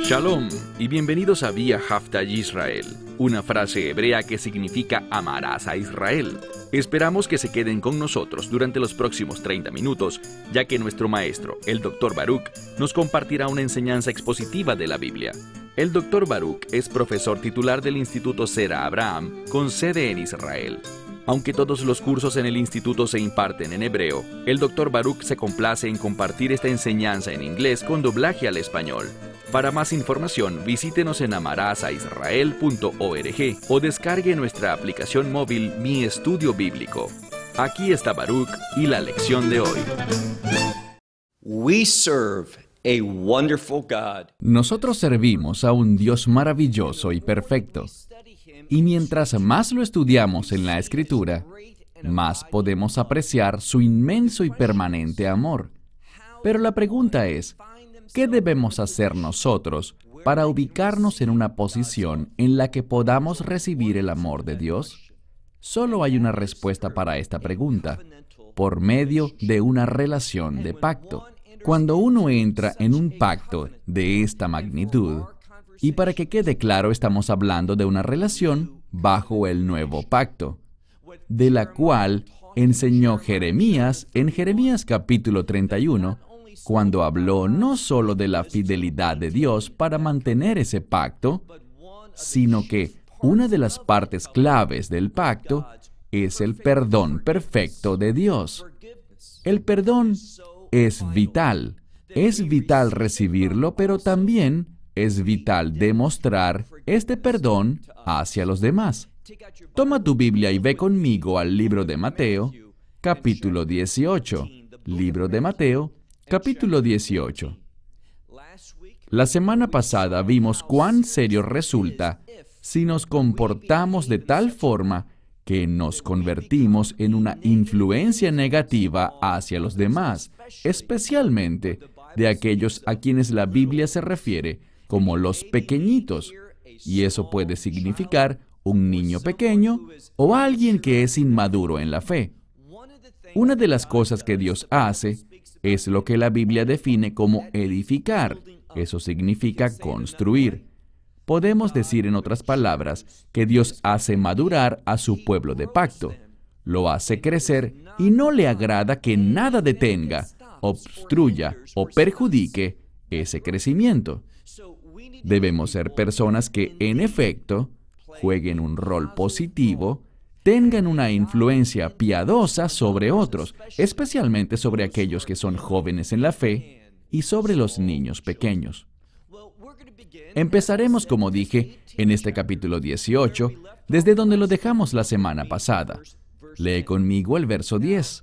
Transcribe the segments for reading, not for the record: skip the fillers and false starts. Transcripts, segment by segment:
Shalom y bienvenidos a Vía Hafta Yisrael, una frase hebrea que significa amarás a Israel. Esperamos que se queden con nosotros durante los próximos 30 minutos, ya que nuestro maestro, el Dr. Baruch, nos compartirá una enseñanza expositiva de la Biblia. El Dr. Baruch es profesor titular del Instituto Zera Abraham, con sede en Israel. Aunque todos los cursos en el instituto se imparten en hebreo, el Dr. Baruch se complace en compartir esta enseñanza en inglés con doblaje al español. Para más información, visítenos en amarazaisrael.org o descargue nuestra aplicación móvil Mi Estudio Bíblico. Aquí está Baruch y la lección de hoy. Nosotros servimos a un Dios maravilloso y perfecto. Y mientras más lo estudiamos en la Escritura, más podemos apreciar su inmenso y permanente amor. Pero la pregunta es, ¿qué debemos hacer nosotros para ubicarnos en una posición en la que podamos recibir el amor de Dios? Solo hay una respuesta para esta pregunta: por medio de una relación de pacto. Cuando uno entra en un pacto de esta magnitud, y para que quede claro, estamos hablando de una relación bajo el nuevo pacto, de la cual enseñó Jeremías en Jeremías capítulo 31, cuando habló no solo de la fidelidad de Dios para mantener ese pacto, sino que una de las partes claves del pacto es el perdón perfecto de Dios. El perdón es vital recibirlo, pero también es vital demostrar este perdón hacia los demás. Toma tu Biblia y ve conmigo al libro de Mateo, capítulo 18. Libro de Mateo, capítulo 18. La semana pasada vimos cuán serio resulta si nos comportamos de tal forma que nos convertimos en una influencia negativa hacia los demás, especialmente de aquellos a quienes la Biblia se refiere como los pequeñitos, y eso puede significar un niño pequeño o alguien que es inmaduro en la fe. Una de las cosas que Dios hace es lo que la Biblia define como edificar. Eso significa construir. Podemos decir, en otras palabras, que Dios hace madurar a su pueblo de pacto, lo hace crecer y no le agrada que nada detenga, obstruya o perjudique ese crecimiento. Debemos ser personas que, en efecto, jueguen un rol positivo, tengan una influencia piadosa sobre otros, especialmente sobre aquellos que son jóvenes en la fe y sobre los niños pequeños. Empezaremos, como dije, en este capítulo 18, desde donde lo dejamos la semana pasada. Lee conmigo el verso 10.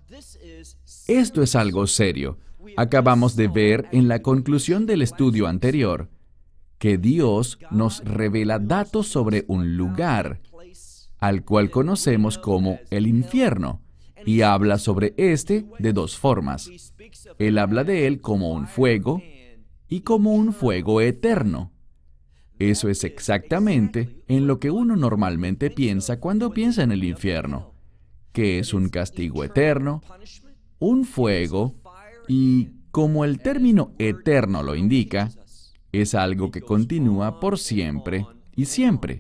Esto es algo serio. Acabamos de ver en la conclusión del estudio anterior que Dios nos revela datos sobre un lugar, al cual conocemos como el infierno, y habla sobre este de dos formas. Él habla de él como un fuego y como un fuego eterno. Eso es exactamente en lo que uno normalmente piensa cuando piensa en el infierno, que es un castigo eterno, un fuego, y como el término eterno lo indica, es algo que continúa por siempre y siempre.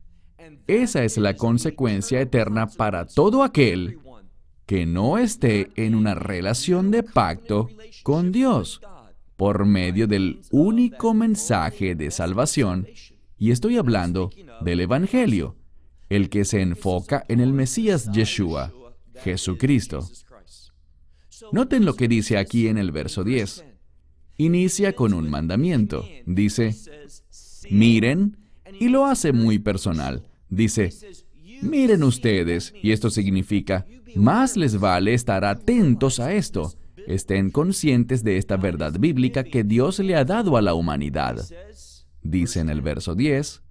Esa es la consecuencia eterna para todo aquel que no esté en una relación de pacto con Dios por medio del único mensaje de salvación, y estoy hablando del Evangelio, el que se enfoca en el Mesías Yeshua, Jesucristo. Noten lo que dice aquí en el verso 10. Inicia con un mandamiento. Dice, miren, y lo hace muy personal. Dice, miren ustedes, y esto significa, más les vale estar atentos a esto. Estén conscientes de esta verdad bíblica que Dios le ha dado a la humanidad. Dice en el verso 10,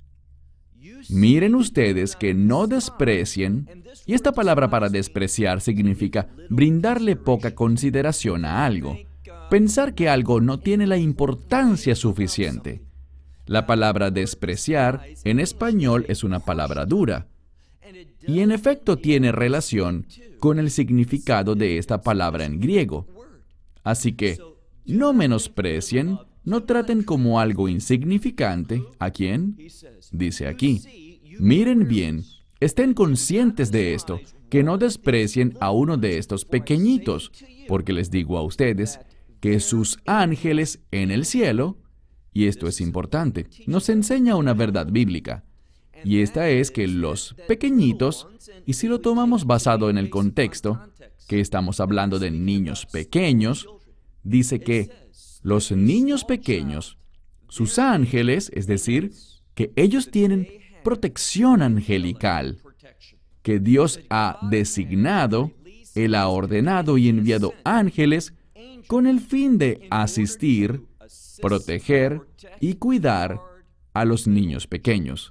miren ustedes que no desprecien, y esta palabra para despreciar significa brindarle poca consideración a algo. Pensar que algo no tiene la importancia suficiente. La palabra despreciar en español es una palabra dura, y en efecto tiene relación con el significado de esta palabra en griego. Así que no menosprecien No traten como algo insignificante. ¿A quién? Dice aquí. Miren bien, estén conscientes de esto, que no desprecien a uno de estos pequeñitos, porque les digo a ustedes que sus ángeles en el cielo, y esto es importante, nos enseña una verdad bíblica, y esta es que los pequeñitos, y si lo tomamos basado en el contexto, que estamos hablando de niños pequeños, dice que los niños pequeños, sus ángeles, es decir, que ellos tienen protección angelical, que Dios ha designado, Él ha ordenado y enviado ángeles con el fin de asistir, proteger y cuidar a los niños pequeños.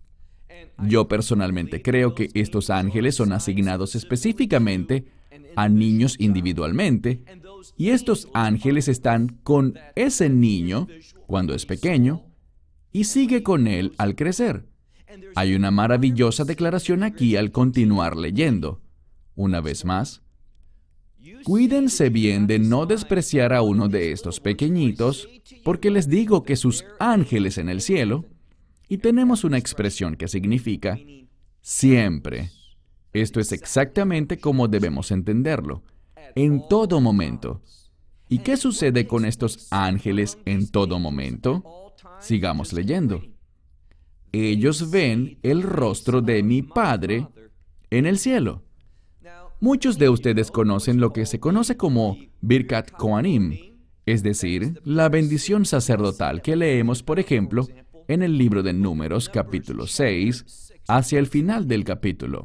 Yo personalmente creo que estos ángeles son asignados específicamente a niños individualmente, y estos ángeles están con ese niño cuando es pequeño y sigue con él al crecer. Hay una maravillosa declaración aquí al continuar leyendo. Una vez más, cuídense bien de no despreciar a uno de estos pequeñitos, porque les digo que sus ángeles en el cielo, y tenemos una expresión que significa siempre. Esto es exactamente como debemos entenderlo, en todo momento. ¿Y qué sucede con estos ángeles en todo momento? Sigamos leyendo. Ellos ven el rostro de mi Padre en el cielo. Muchos de ustedes conocen lo que se conoce como Birkat Kohanim, es decir, la bendición sacerdotal que leemos, por ejemplo, en el libro de Números, capítulo 6, hacia el final del capítulo,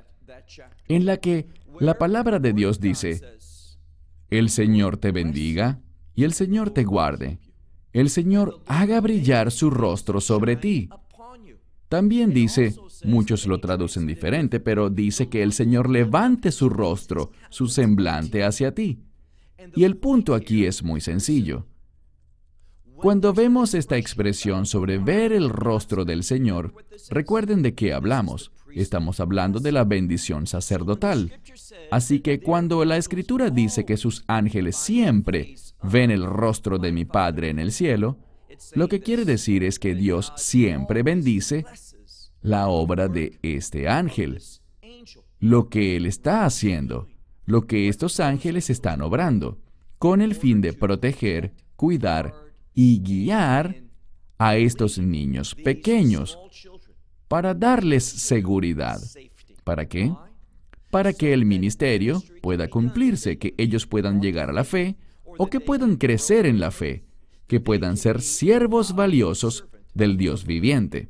en la que la palabra de Dios dice: el Señor te bendiga y el Señor te guarde. El Señor haga brillar su rostro sobre ti. También dice, muchos lo traducen diferente, pero dice que el Señor levante su rostro, su semblante hacia ti. Y el punto aquí es muy sencillo. Cuando vemos esta expresión sobre ver el rostro del Señor, recuerden de qué hablamos. Estamos hablando de la bendición sacerdotal. Así que cuando la Escritura dice que sus ángeles siempre ven el rostro de mi Padre en el cielo, lo que quiere decir es que Dios siempre bendice la obra de este ángel, lo que Él está haciendo, lo que estos ángeles están obrando, con el fin de proteger, cuidar y guiar a estos niños pequeños, para darles seguridad. ¿Para qué? Para que el ministerio pueda cumplirse, que ellos puedan llegar a la fe, o que puedan crecer en la fe, que puedan ser siervos valiosos del Dios viviente.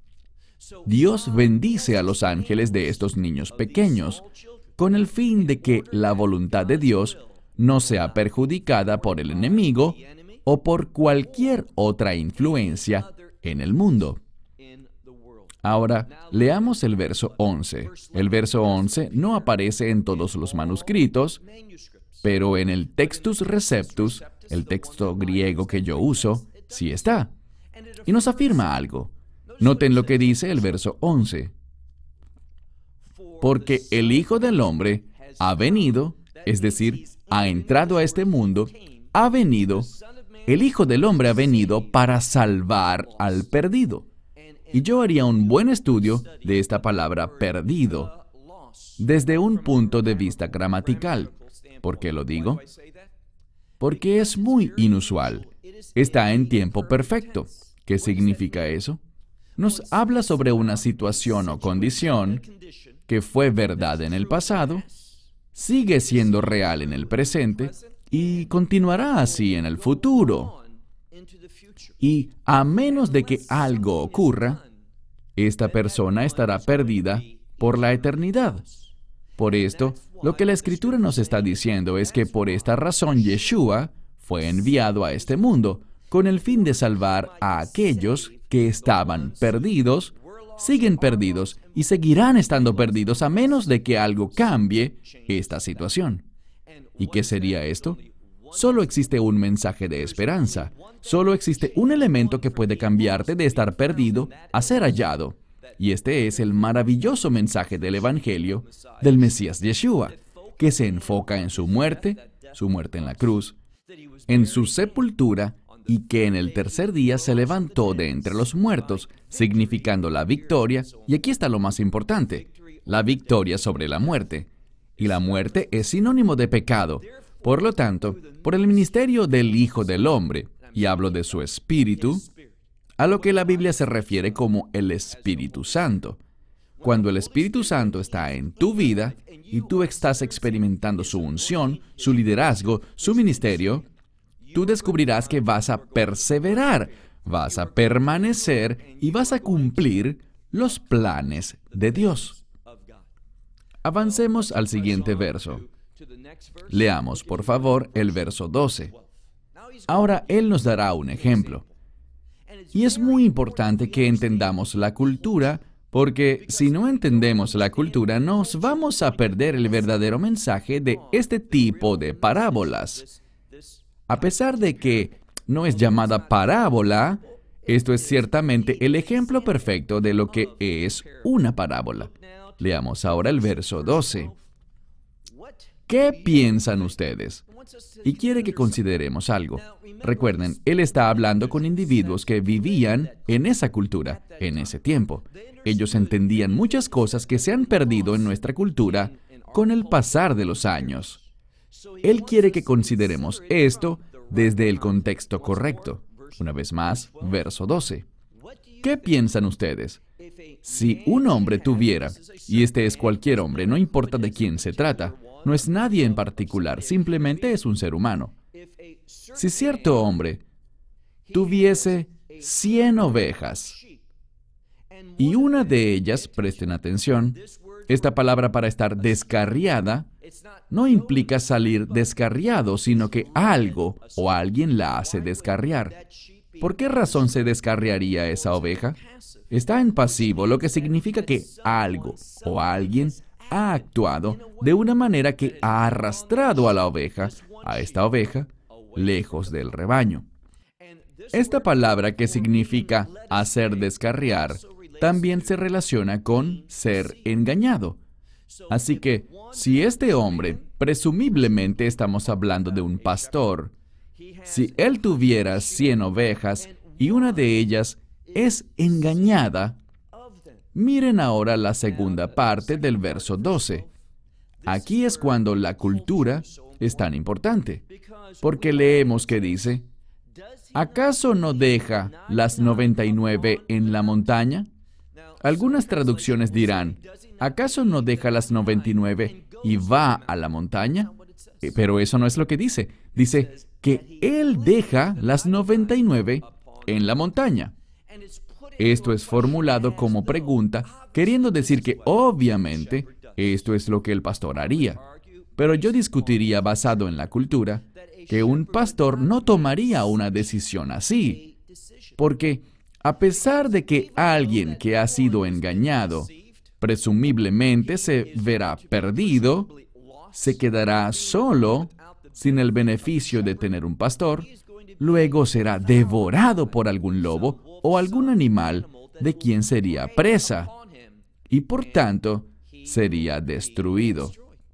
Dios bendice a los ángeles de estos niños pequeños, con el fin de que la voluntad de Dios no sea perjudicada por el enemigo o por cualquier otra influencia en el mundo. Ahora, leamos el verso 11. El verso 11 no aparece en todos los manuscritos, pero en el Textus Receptus, el texto griego que yo uso, sí está. Y nos afirma algo. Noten lo que dice el verso 11. Porque el Hijo del Hombre ha venido, es decir, ha entrado a este mundo, ha venido, el Hijo del Hombre ha venido para salvar al perdido. Y yo haría un buen estudio de esta palabra perdido desde un punto de vista gramatical. ¿Por qué lo digo? Porque es muy inusual. Está en tiempo perfecto. ¿Qué significa eso? Nos habla sobre una situación o condición que fue verdad en el pasado, sigue siendo real en el presente y continuará así en el futuro. Y a menos de que algo ocurra, esta persona estará perdida por la eternidad. Por esto, lo que la Escritura nos está diciendo es que por esta razón Yeshua fue enviado a este mundo con el fin de salvar a aquellos que estaban perdidos, siguen perdidos y seguirán estando perdidos a menos de que algo cambie esta situación. ¿Y qué sería esto? Solo existe un mensaje de esperanza. Solo existe un elemento que puede cambiarte de estar perdido a ser hallado. Y este es el maravilloso mensaje del Evangelio del Mesías Yeshua, que se enfoca en su muerte en la cruz, en su sepultura y que en el tercer día se levantó de entre los muertos, significando la victoria, y aquí está lo más importante, la victoria sobre la muerte. Y la muerte es sinónimo de pecado. Por lo tanto, por el ministerio del Hijo del Hombre, y hablo de su Espíritu, a lo que la Biblia se refiere como el Espíritu Santo. Cuando el Espíritu Santo está en tu vida y tú estás experimentando su unción, su liderazgo, su ministerio, tú descubrirás que vas a perseverar, vas a permanecer y vas a cumplir los planes de Dios. Avancemos al siguiente verso. Leamos, por favor, el verso 12. Ahora Él nos dará un ejemplo. Y es muy importante que entendamos la cultura, porque si no entendemos la cultura, nos vamos a perder el verdadero mensaje de este tipo de parábolas. A pesar de que no es llamada parábola, esto es ciertamente el ejemplo perfecto de lo que es una parábola. Leamos ahora el verso 12. ¿Qué piensan ustedes? Y quiere que consideremos algo. Recuerden, Él está hablando con individuos que vivían en esa cultura, en ese tiempo. Ellos entendían muchas cosas que se han perdido en nuestra cultura con el pasar de los años. Él quiere que consideremos esto desde el contexto correcto. Una vez más, verso 12. ¿Qué piensan ustedes? Si un hombre tuviera, y este es cualquier hombre, no importa de quién se trata, no es nadie en particular, simplemente es un ser humano. Si cierto hombre tuviese 100 ovejas, y una de ellas, presten atención, esta palabra para estar descarriada, no implica salir descarriado, sino que algo o alguien la hace descarriar. ¿Por qué razón se descarriaría esa oveja? Está en pasivo, lo que significa que algo o alguien ha actuado de una manera que ha arrastrado a esta oveja, lejos del rebaño. Esta palabra que significa hacer descarriar, también se relaciona con ser engañado. Así que, si este hombre, presumiblemente estamos hablando de un pastor, si él tuviera 100 ovejas y una de ellas es engañada, miren ahora la segunda parte del verso 12. Aquí es cuando la cultura es tan importante, porque leemos que dice, ¿acaso no deja las 99 en la montaña? Algunas traducciones dirán, ¿acaso no deja las 99 y va a la montaña? Pero eso no es lo que dice. Dice que Él deja las 99 en la montaña. Esto es formulado como pregunta, queriendo decir que obviamente esto es lo que el pastor haría. Pero yo discutiría, basado en la cultura, que un pastor no tomaría una decisión así. Porque a pesar de que alguien que ha sido engañado, presumiblemente se verá perdido, se quedará solo, sin el beneficio de tener un pastor, luego será devorado por algún lobo o algún animal de quien sería presa, y por tanto sería destruido.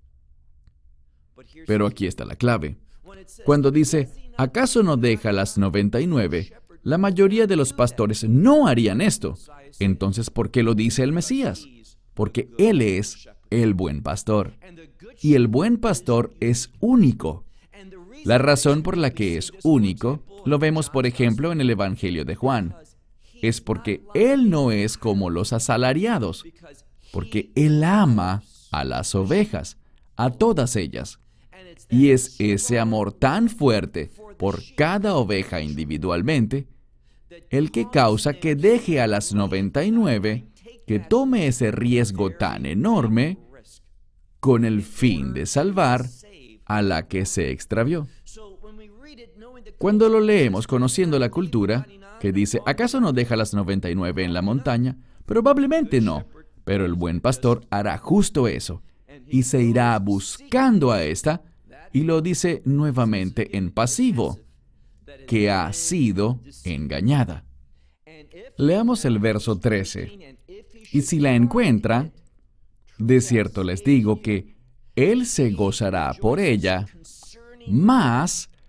Pero aquí está la clave. Cuando dice, ¿acaso no deja las 99? La mayoría de los pastores no harían esto. Entonces, ¿por qué lo dice el Mesías? Porque Él es el buen pastor. Y el buen pastor es único. La razón por la que es único, lo vemos por ejemplo en el Evangelio de Juan. Es porque Él no es como los asalariados, porque Él ama a las ovejas, a todas ellas. Y es ese amor tan fuerte por cada oveja individualmente, el que causa que deje a las 99, que tome ese riesgo tan enorme, con el fin de salvar a la que se extravió. Cuando lo leemos conociendo la cultura, que dice, ¿acaso no deja las 99 en la montaña? Probablemente no, pero el buen pastor hará justo eso, y se irá buscando a esta, y lo dice nuevamente en pasivo, que ha sido engañada. Leamos el verso 13. Y si la encuentra, de cierto les digo que Él se gozará por ella, más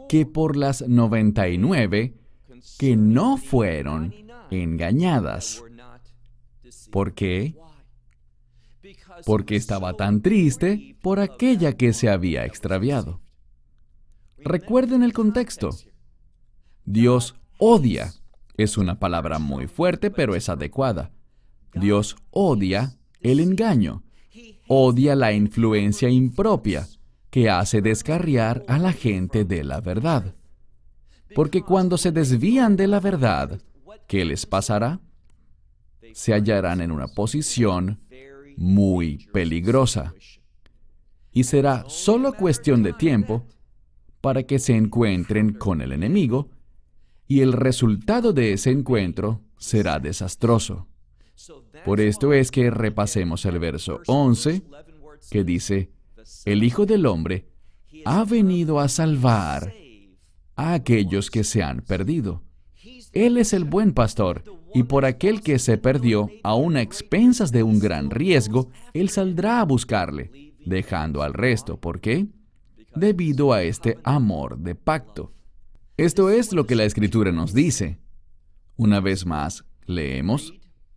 que por las 99 que no fueron engañadas. ¿Por qué? Porque estaba tan triste por aquella que se había extraviado. Recuerden el contexto. Dios odia. Es una palabra muy fuerte, pero es adecuada. Dios odia el engaño. Odia la influencia impropia que hace descarriar a la gente de la verdad. Porque cuando se desvían de la verdad, ¿qué les pasará? Se hallarán en una posición muy peligrosa. Y será solo cuestión de tiempo para que se encuentren con el enemigo, y el resultado de ese encuentro será desastroso. Por esto es que repasemos el verso 11, que dice, el Hijo del Hombre ha venido a salvar a aquellos que se han perdido. Él es el buen pastor, y por aquel que se perdió, aun a expensas de un gran riesgo, Él saldrá a buscarle, dejando al resto. ¿Por qué? Debido a este amor de pacto. Esto es lo que la Escritura nos dice. Una vez más, leemos.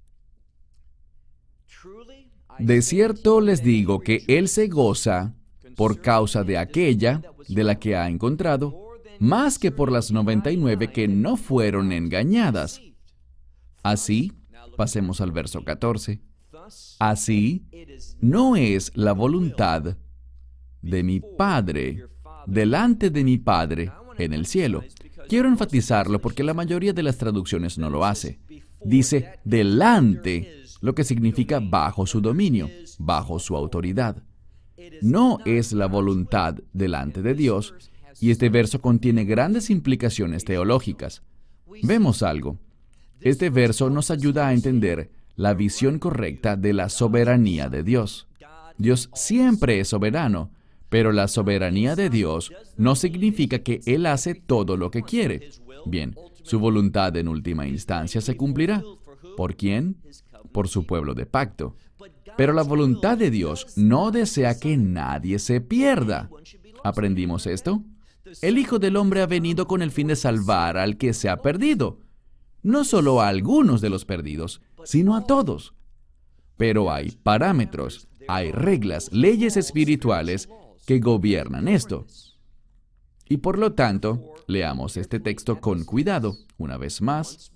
De cierto les digo que Él se goza por causa de aquella de la que ha encontrado, más que por las 99 que no fueron engañadas. Así, pasemos al verso 14. Así, no es la voluntad de mi Padre, delante de mi Padre en el cielo. Quiero enfatizarlo porque la mayoría de las traducciones no lo hace. Dice delante, lo que significa bajo su dominio, bajo su autoridad. No es la voluntad delante de Dios, y este verso contiene grandes implicaciones teológicas. Vemos algo. Este verso nos ayuda a entender la visión correcta de la soberanía de Dios. Dios siempre es soberano, pero la soberanía de Dios no significa que Él hace todo lo que quiere. Bien, su voluntad en última instancia se cumplirá. ¿Por quién? Por su pueblo de pacto. Pero la voluntad de Dios no desea que nadie se pierda. ¿Aprendimos esto? El Hijo del Hombre ha venido con el fin de salvar al que se ha perdido. No solo a algunos de los perdidos, sino a todos. Pero hay parámetros, hay reglas, leyes espirituales que gobiernan esto. Y por lo tanto, leamos este texto con cuidado, una vez más.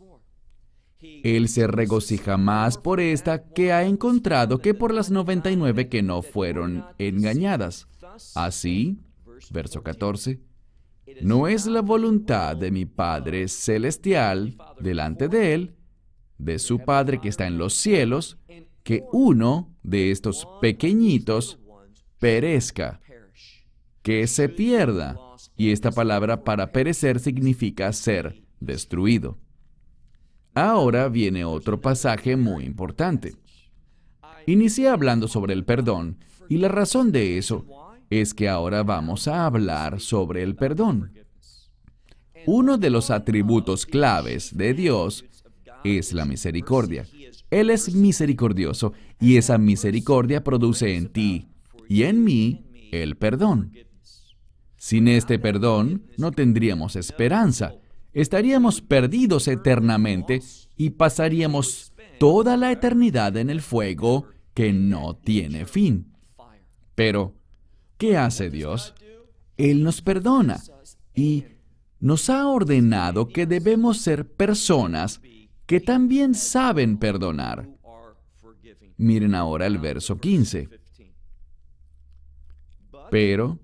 Él se regocija más por esta que ha encontrado que por las 99 que no fueron engañadas. Así, verso 14, no es la voluntad de mi Padre Celestial delante de Él, de su Padre que está en los cielos, que uno de estos pequeñitos perezca, que se pierda. Y esta palabra para perecer significa ser destruido. Ahora viene otro pasaje muy importante. Inicié hablando sobre el perdón, y la razón de eso es que ahora vamos a hablar sobre el perdón. Uno de los atributos claves de Dios es la misericordia. Él es misericordioso, y esa misericordia produce en ti y en mí el perdón. Sin este perdón, no tendríamos esperanza. Estaríamos perdidos eternamente y pasaríamos toda la eternidad en el fuego que no tiene fin. Pero, ¿qué hace Dios? Él nos perdona y nos ha ordenado que debemos ser personas que también saben perdonar. Miren ahora el verso 15. Pero,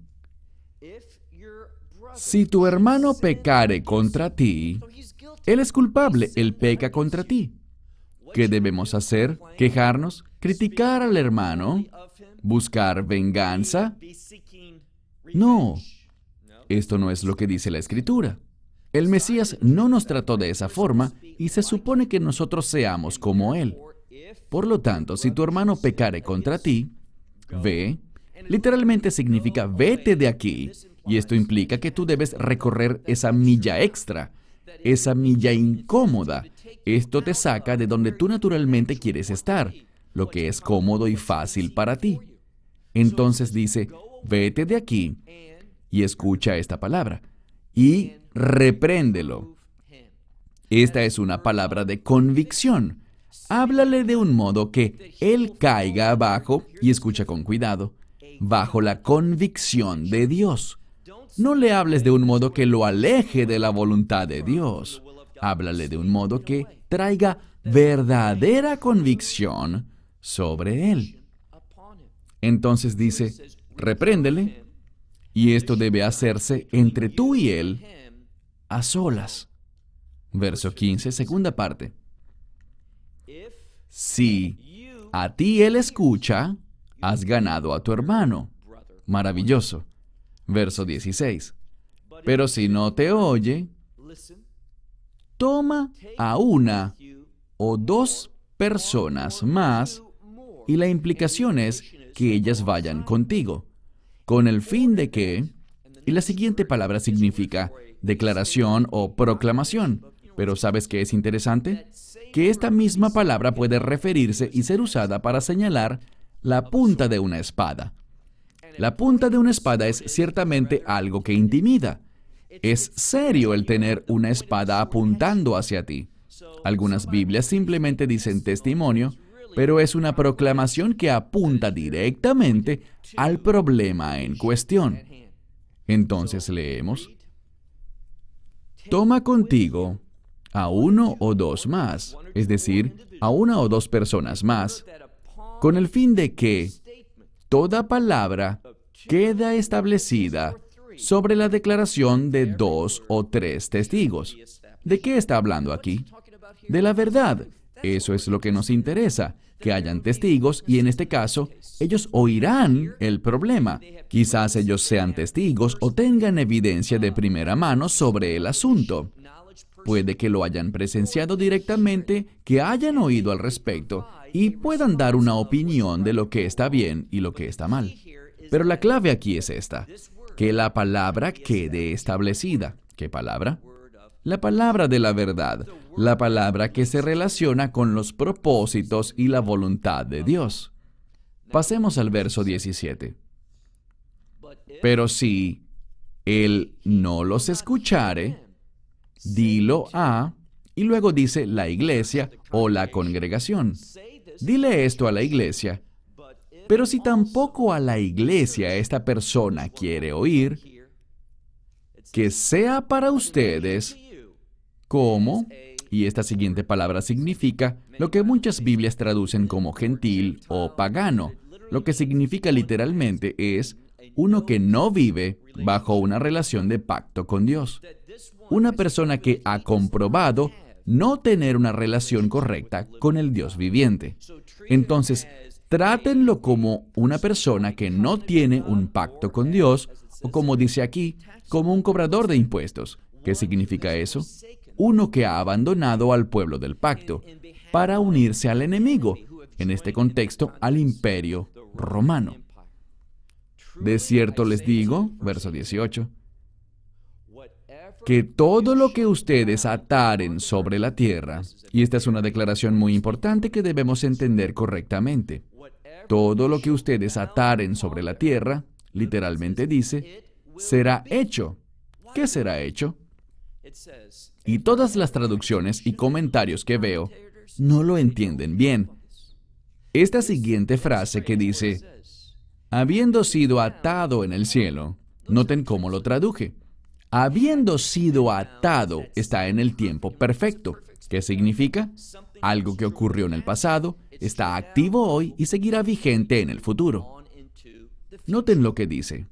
si tu hermano pecare contra ti, él es culpable, él peca contra ti. ¿Qué debemos hacer? ¿Quejarnos? ¿Criticar al hermano? ¿Buscar venganza? No, esto no es lo que dice la Escritura. El Mesías no nos trató de esa forma y se supone que nosotros seamos como Él. Por lo tanto, si tu hermano pecare contra ti, ve, literalmente significa vete de aquí. Y esto implica que tú debes recorrer esa milla extra, esa milla incómoda. Esto te saca de donde tú naturalmente quieres estar, lo que es cómodo y fácil para ti. Entonces dice, vete de aquí y escucha esta palabra. y repréndelo. Esta es una palabra de convicción. Háblale de un modo que él caiga abajo, y escucha con cuidado, bajo la convicción de Dios. No le hables de un modo que lo aleje de la voluntad de Dios. Háblale de un modo que traiga verdadera convicción sobre él. Entonces dice, repréndele, y esto debe hacerse entre tú y él a solas. Verso 15, segunda parte. Si a ti él escucha, has ganado a tu hermano. Maravilloso. Verso 16. Pero si no te oye, toma a una o dos personas más, y la implicación es que ellas vayan contigo, con el fin de que, y la siguiente palabra significa declaración o proclamación. Pero ¿sabes qué es interesante? Que esta misma palabra puede referirse y ser usada para señalar la punta de una espada. La punta de una espada es ciertamente algo que intimida. Es serio el tener una espada apuntando hacia ti. Algunas Biblias simplemente dicen testimonio, pero es una proclamación que apunta directamente al problema en cuestión. Entonces leemos, toma contigo a uno o dos más, es decir, a una o dos personas más, con el fin de que toda palabra queda establecida sobre la declaración de dos o tres testigos. ¿De qué está hablando aquí? De la verdad. Eso es lo que nos interesa, que hayan testigos y en este caso, ellos oirán el problema. Quizás ellos sean testigos o tengan evidencia de primera mano sobre el asunto. Puede que lo hayan presenciado directamente, que hayan oído al respecto y puedan dar una opinión de lo que está bien y lo que está mal. Pero la clave aquí es esta, que la palabra quede establecida. ¿Qué palabra? La palabra de la verdad, la palabra que se relaciona con los propósitos y la voluntad de Dios. Pasemos al verso 17. Pero si él no los escuchare, dilo a, y luego dice la iglesia o la congregación. Dile esto a la iglesia. Pero si tampoco a la iglesia esta persona quiere oír, que sea para ustedes como, y esta siguiente palabra significa lo que muchas Biblias traducen como gentil o pagano. Lo que significa literalmente es uno que no vive bajo una relación de pacto con Dios. Una persona que ha comprobado no tener una relación correcta con el Dios viviente. Entonces, trátenlo como una persona que no tiene un pacto con Dios, o como dice aquí, como un cobrador de impuestos. ¿Qué significa eso? Uno que ha abandonado al pueblo del pacto para unirse al enemigo, en este contexto, al imperio romano. De cierto les digo, verso 18, que todo lo que ustedes ataren sobre la tierra, y esta es una declaración muy importante que debemos entender correctamente, todo lo que ustedes ataren sobre la tierra, literalmente dice, será hecho. ¿Qué será hecho? Y todas las traducciones y comentarios que veo no lo entienden bien. Esta siguiente frase que dice, habiendo sido atado en el cielo, noten cómo lo traduje. Habiendo sido atado está en el tiempo perfecto. ¿Qué significa? Algo que ocurrió en el pasado, está activo hoy y seguirá vigente en el futuro. Noten lo que dice.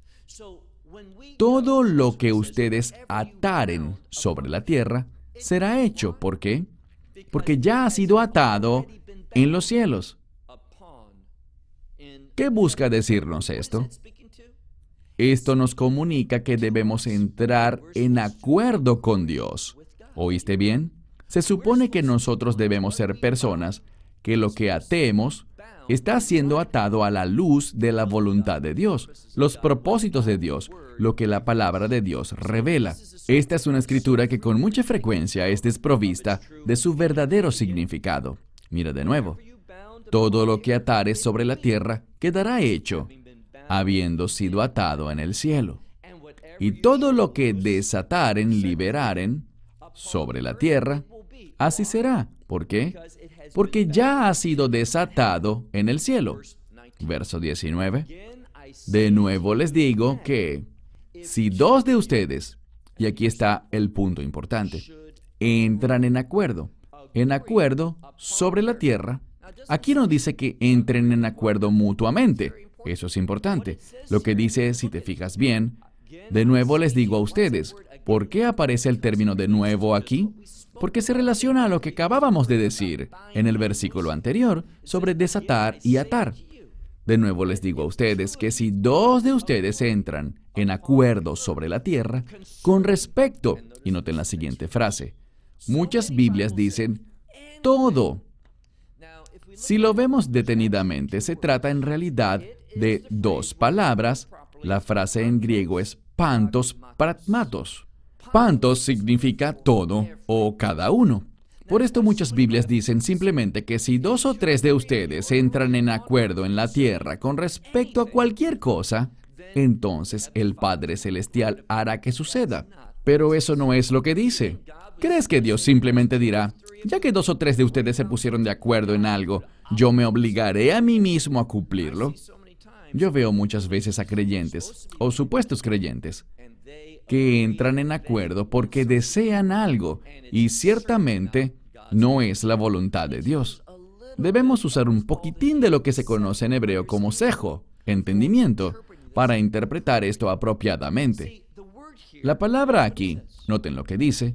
Todo lo que ustedes ataren sobre la tierra será hecho. ¿Por qué? Porque ya ha sido atado en los cielos. ¿Qué busca decirnos esto? Esto nos comunica que debemos entrar en acuerdo con Dios. ¿Oíste bien? Se supone que nosotros debemos ser personas que lo que atemos está siendo atado a la luz de la voluntad de Dios, los propósitos de Dios, lo que la palabra de Dios revela. Esta es una escritura que con mucha frecuencia es desprovista de su verdadero significado. Mira de nuevo. Todo lo que atares sobre la tierra quedará hecho, habiendo sido atado en el cielo. y todo lo que desataren, liberaren sobre la tierra, así será. ¿Por qué? Porque ya ha sido desatado en el cielo. Verso 19. De nuevo les digo que si dos de ustedes, y aquí está el punto importante, entran en acuerdo sobre la tierra. Aquí no dice que entren en acuerdo mutuamente. Eso es importante. Lo que dice, si te fijas bien, de nuevo les digo a ustedes, ¿por qué aparece el término de nuevo aquí? Porque se relaciona a lo que acabábamos de decir en el versículo anterior sobre desatar y atar. De nuevo les digo a ustedes que si dos de ustedes entran en acuerdo sobre la tierra, con respecto, y noten la siguiente frase, muchas Biblias dicen todo. Si lo vemos detenidamente, se trata en realidad de dos palabras. La frase en griego es pantos pragmatos. Pantos significa todo o cada uno. Por esto muchas Biblias dicen simplemente que si dos o tres de ustedes entran en acuerdo en la tierra con respecto a cualquier cosa, entonces el Padre Celestial hará que suceda. Pero eso no es lo que dice. ¿Crees que Dios simplemente dirá, ya que dos o tres de ustedes se pusieron de acuerdo en algo, yo me obligaré a mí mismo a cumplirlo? Yo veo muchas veces a creyentes, o supuestos creyentes, que entran en acuerdo porque desean algo, y ciertamente no es la voluntad de Dios. Debemos usar un poquitín de lo que se conoce en hebreo como sejo, entendimiento, para interpretar esto apropiadamente. La palabra aquí, noten lo que dice,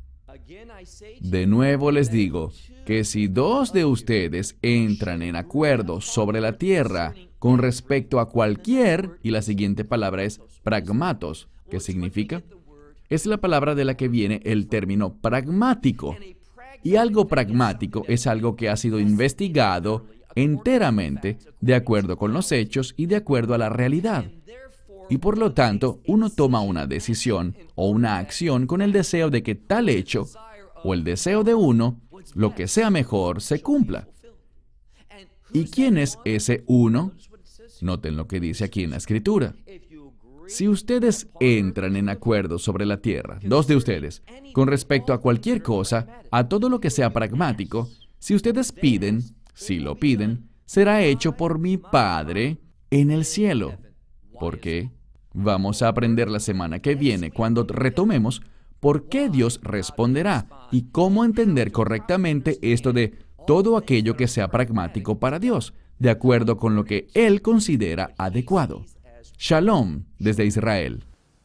de nuevo les digo que si dos de ustedes entran en acuerdo sobre la tierra con respecto a cualquier, y la siguiente palabra es pragmatos, ¿qué significa? Es la palabra de la que viene el término pragmático. Y algo pragmático es algo que ha sido investigado enteramente de acuerdo con los hechos y de acuerdo a la realidad. Y por lo tanto, uno toma una decisión o una acción con el deseo de que tal hecho o el deseo de uno, lo que sea mejor, se cumpla. ¿Y quién es ese uno? Noten lo que dice aquí en la Escritura. Si ustedes entran en acuerdo sobre la tierra, dos de ustedes, con respecto a cualquier cosa, a todo lo que sea pragmático, si ustedes piden, si lo piden, será hecho por mi Padre en el cielo. ¿Por qué? Vamos a aprender la semana que viene, cuando retomemos por qué Dios responderá y cómo entender correctamente esto de todo aquello que sea pragmático para Dios, de acuerdo con lo que Él considera adecuado. Shalom desde Israel.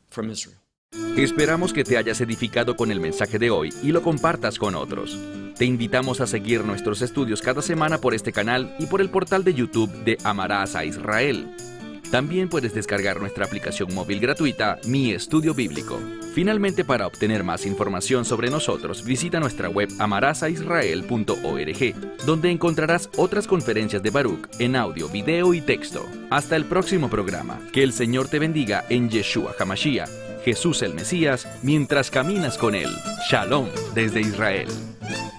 Esperamos que te hayas edificado con el mensaje de hoy y lo compartas con otros. Te invitamos a seguir nuestros estudios cada semana por este canal y por el portal de YouTube de Amarás a Israel. También puedes descargar nuestra aplicación móvil gratuita, Mi Estudio Bíblico. Finalmente, para obtener más información sobre nosotros, visita nuestra web amarasaisrael.org, donde encontrarás otras conferencias de Baruch en audio, video y texto. Hasta el próximo programa. Que el Señor te bendiga en Yeshua HaMashiach, Jesús el Mesías, mientras caminas con Él. Shalom desde Israel.